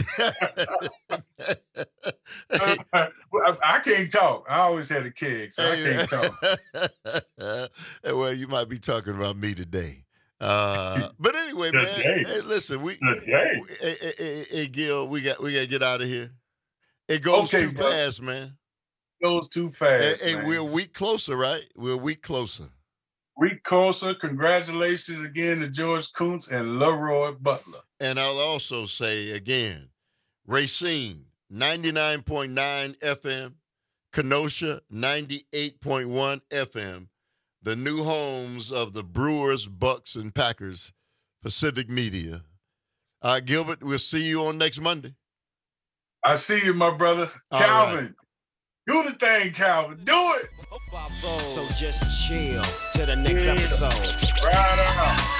I, I can't talk. I always had a keg, so I can't talk. Well, you might be talking about me today. Uh, but anyway, man. Today. Hey, listen, we, Today. we hey, hey, hey, hey, Gil, we got we got to get out of here. It goes Okay, too bro. fast, man. Goes too fast. Hey, hey, man. we're a week closer, right? We're a week closer. Reed Coulter, congratulations again to George Kuntz and Leroy Butler. And I'll also say again, Racine, ninety-nine point nine F M, Kenosha, ninety-eight point one F M, the new homes of the Brewers, Bucks, and Packers, Pacific Media. Uh, Gilbert, we'll see you on next Monday. I see you, my brother. All Calvin, do the thing, Calvin. Do it. So just chill till the next Yeah. episode. Right on.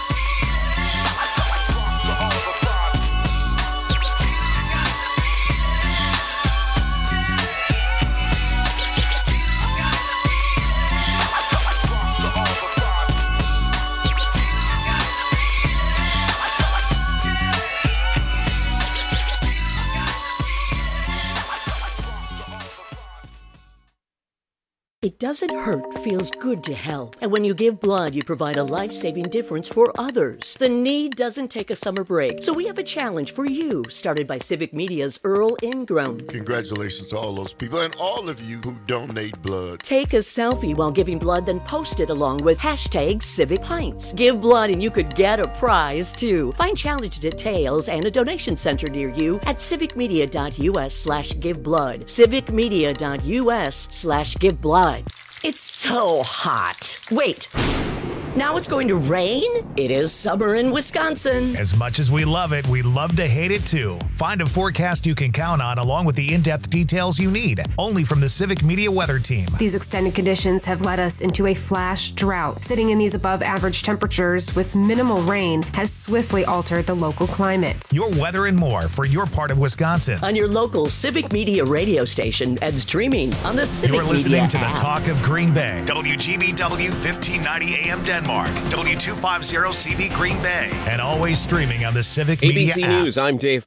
It doesn't hurt, feels good to help. And when you give blood, you provide a life-saving difference for others. The need doesn't take a summer break. So we have a challenge for you, started by Civic Media's Earl Ingram. Congratulations to all those people and all of you who donate blood. Take a selfie while giving blood, then post it along with hashtag Civic Pints. Give blood and you could get a prize too. Find challenge details and a donation center near you at civicmedia.us slash give blood. civicmedia.us slash give blood. It's so hot. Wait. Now it's going to rain? It is summer in Wisconsin. As much as we love it, we love to hate it too. Find a forecast you can count on along with the in-depth details you need, only from the Civic Media Weather Team. These extended conditions have led us into a flash drought. Sitting in these above average temperatures with minimal rain has swiftly altered the local climate. Your weather and more for your part of Wisconsin. On your local Civic Media radio station and streaming on the Civic You're listening Media to app. the Talk of Green Bay. W G B W fifteen ninety A M Denmark. W two fifty C V Green Bay. And always streaming on the Civic A B Media C app. News, I'm Dave